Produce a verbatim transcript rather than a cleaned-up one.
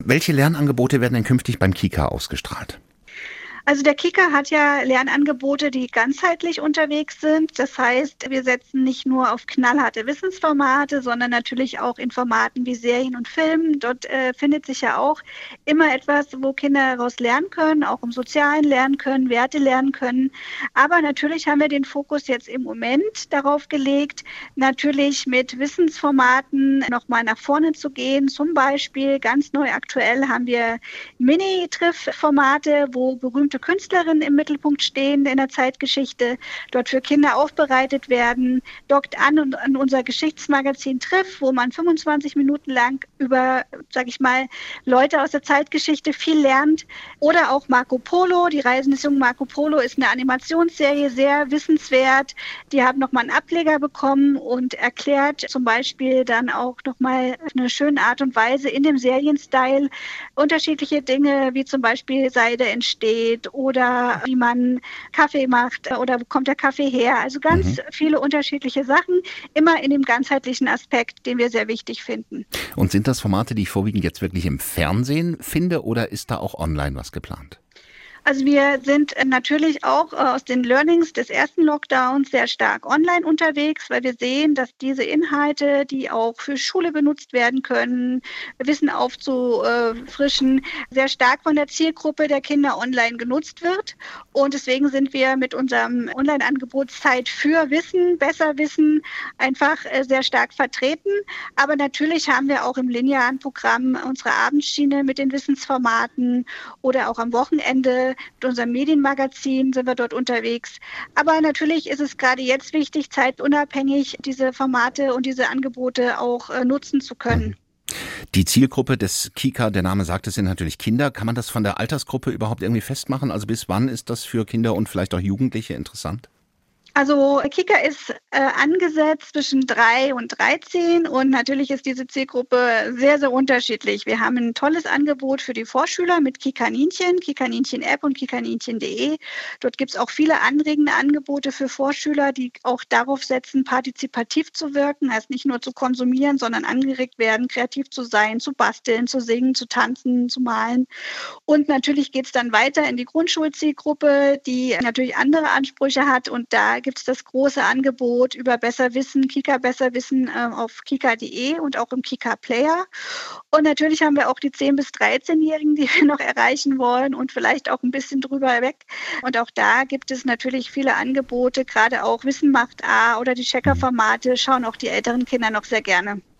Welche Lernangebote werden denn künftig beim Kika ausgestrahlt? Also der Kika hat ja Lernangebote, die ganzheitlich unterwegs sind. Das heißt, wir setzen nicht nur auf knallharte Wissensformate, sondern natürlich auch in Formaten wie Serien und Filmen. Dort äh, findet sich ja auch immer etwas, wo Kinder daraus lernen können, auch im Sozialen lernen können, Werte lernen können. Aber natürlich haben wir den Fokus jetzt im Moment darauf gelegt, natürlich mit Wissensformaten nochmal nach vorne zu gehen. Zum Beispiel ganz neu aktuell haben wir Mini-Triff-Formate, wo berühmte Künstlerinnen im Mittelpunkt stehen in der Zeitgeschichte, dort für Kinder aufbereitet werden, dockt an und an unser Geschichtsmagazin Triff, wo man fünfundzwanzig Minuten lang über, sag ich mal, Leute aus der Zeitgeschichte viel lernt. Oder auch Marco Polo, die Reisen des jungen Marco Polo ist eine Animationsserie, sehr wissenswert. Die haben nochmal einen Ableger bekommen und erklärt zum Beispiel dann auch nochmal auf eine schöne Art und Weise in dem Serienstyle unterschiedliche Dinge, wie zum Beispiel Seide entsteht oder wie man Kaffee macht oder wo kommt der Kaffee her. Also ganz mhm. viele unterschiedliche Sachen, immer in dem ganzheitlichen Aspekt, den wir sehr wichtig finden. Und sind das Formate, die ich vorwiegend jetzt wirklich im Fernsehen finde, oder ist da auch online was geplant? Also wir sind natürlich auch aus den Learnings des ersten Lockdowns sehr stark online unterwegs, weil wir sehen, dass diese Inhalte, die auch für Schule benutzt werden können, Wissen aufzufrischen, sehr stark von der Zielgruppe der Kinder online genutzt wird. Und deswegen sind wir mit unserem Online-Angebot Zeit für Wissen, besser Wissen einfach sehr stark vertreten. Aber natürlich haben wir auch im linearen Programm unsere Abendschiene mit den Wissensformaten oder auch am Wochenende mit unserem Medienmagazin sind wir dort unterwegs. Aber natürlich ist es gerade jetzt wichtig, zeitunabhängig diese Formate und diese Angebote auch äh, nutzen zu können. Die Zielgruppe des Kika, der Name sagt es, sind natürlich Kinder. Kann man das von der Altersgruppe überhaupt irgendwie festmachen? Also bis wann ist das für Kinder und vielleicht auch Jugendliche interessant? Also Kika ist äh, angesetzt zwischen drei und dreizehn und natürlich ist diese Zielgruppe sehr, sehr unterschiedlich. Wir haben ein tolles Angebot für die Vorschüler mit Kikaninchen, Kikaninchen-App und kikaninchen punkt de. Dort gibt es auch viele anregende Angebote für Vorschüler, die auch darauf setzen, partizipativ zu wirken, heißt nicht nur zu konsumieren, sondern angeregt werden, kreativ zu sein, zu basteln, zu singen, zu tanzen, zu malen. Und natürlich geht es dann weiter in die Grundschulzielgruppe, die natürlich andere Ansprüche hat, und da gibt es das große Angebot über Besser Wissen, Kika Besser Wissen äh, auf kika punkt de und auch im Kika Player. Und natürlich haben wir auch die zehn- bis dreizehn-Jährigen, die wir noch erreichen wollen und vielleicht auch ein bisschen drüber weg. Und auch da gibt es natürlich viele Angebote, gerade auch Wissen macht A oder die Checker-Formate schauen auch die älteren Kinder noch sehr gerne.